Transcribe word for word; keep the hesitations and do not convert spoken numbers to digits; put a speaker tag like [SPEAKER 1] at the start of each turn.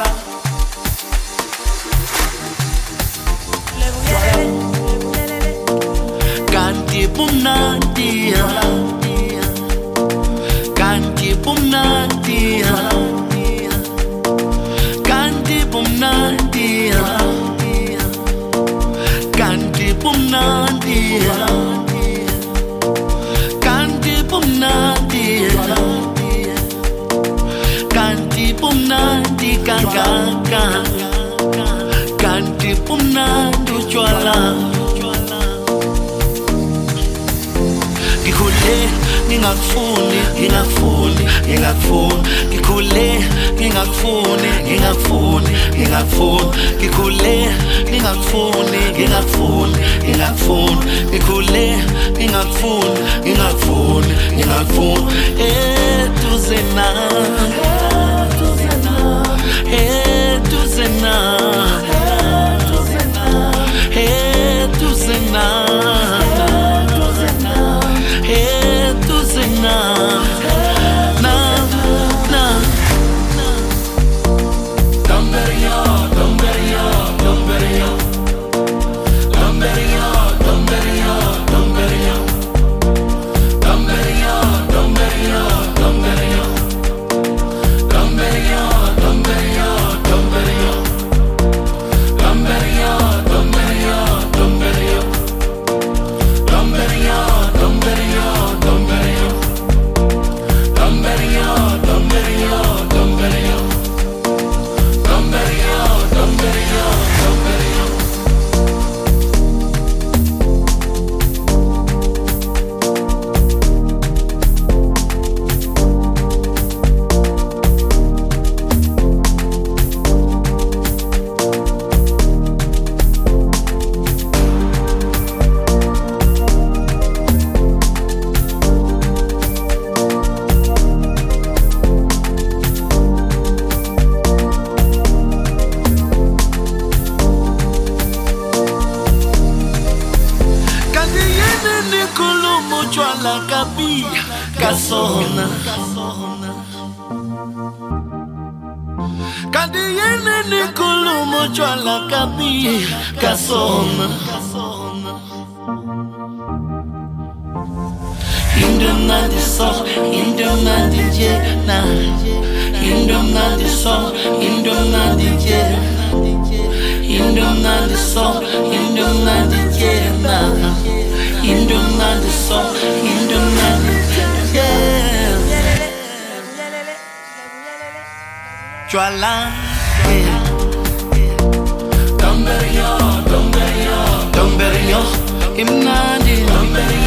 [SPEAKER 1] Kanti bumnandi, kanti bumnandi, kanti bumnandi, kanti bumnandi, kanti bumnandi, kanti bumnandi kangaka, kanti bumnandi utshwala. Ngikhule ngingakufuni ngingakufuni ngingakufuni ngikhule ngingakufuni ngingakufuni ngingakufuni ngikhule ngingakufuni ngingakufuni ngingakufuni ngikhule ngingakufuni ngingakufuni ngingakufuni eduzena eduzena eduzena eduzena Hey, tu se na, na, na, na. Domberio, domberio, domberio, domberio, domberio, domberio, domberio, domberio, domberio, domberio, domberio, domberio, domberio, domberio, domberio. Domberio, domberio, domberio, domberio, domberio, domberio, domberio, domberio, domberio. Chwala kabi kasona Kadi yene ni kulumo chwala kabi kasona Indom nandi so, indom nandi je na Indom nandi so, indom nandi je Indom nandi so, indom nandi je na Indom nandi so, indom nandi yeah. Chwala Domberio, domberio, domberio Imnandi, domberio